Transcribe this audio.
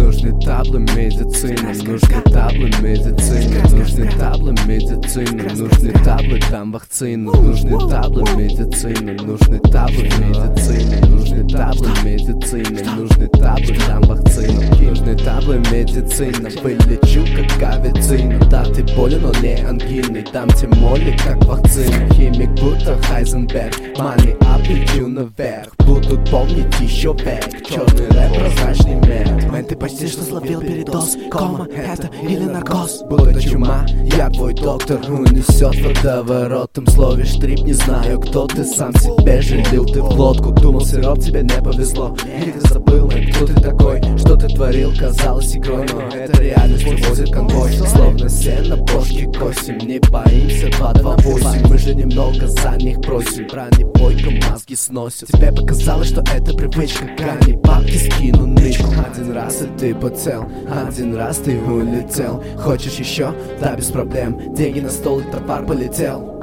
Нужны таблы медицины, нужны таблы медицины, нужны таблы медицины, нужны таблы, там вакцины. Нужны таблы медицины, нужны таблы медицины, нужны таблы медицины, нужны таблы, там вакцины. Нужны таблы медицины, вылечу как авицина. Да, ты болен, но не ангиной, дам тебе моли как вакцина. Химик будто Хайзенберг, money up, лечу наверх. Будут помнить еще век, черный рэп, прозрачный мед. Мэн, ты почти что словил передоз, кома, это или наркоз? Будто чума, я твой доктор, унесет водоворотом. Словишь трип, не знаю, кто ты, сам себе жалил ты в лодку. Думал, сироп, тебе не повезло, или ты забыл, мэн, кто ты такой? Что ты творил, казалось игрой, но это реальность, возит конвой. Словно сено, бошки косим, не боимся 228. Мы же немного за них просим, бронебойка мозги сносит. Тебе показалось, что это привычка, гони бабки, скину нычку. Один раз и ты поцел, один раз ты улетел. Хочешь еще? Да, без проблем, деньги на стол и товар полетел.